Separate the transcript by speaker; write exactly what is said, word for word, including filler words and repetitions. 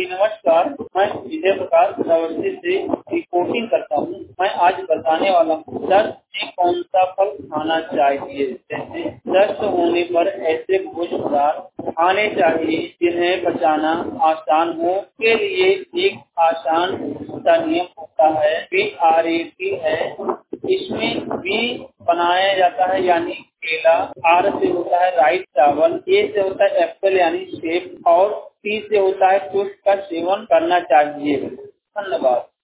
Speaker 1: नमस्कार, मैं विजय प्रकाश रावस्ती से रिपोर्टिंग करता हूँ। मैं आज बताने वाला हूँ दस्त में कौन सा फल खाना चाहिए। जैसे दस्त होने पर ऐसे भोज्य पदार्थ खाने चाहिए जिन्हें पचाना आसान हो। के लिए एक आसान सा नियम होता है, बी आर ए टी है। इसमें बी बनाया जाता है यानी केला, आर से होता है राइस चावल, ए से होता है एप्पल यानी सेब और टी से होता है फ्रूट का सेवन करना चाहिए। धन्यवाद।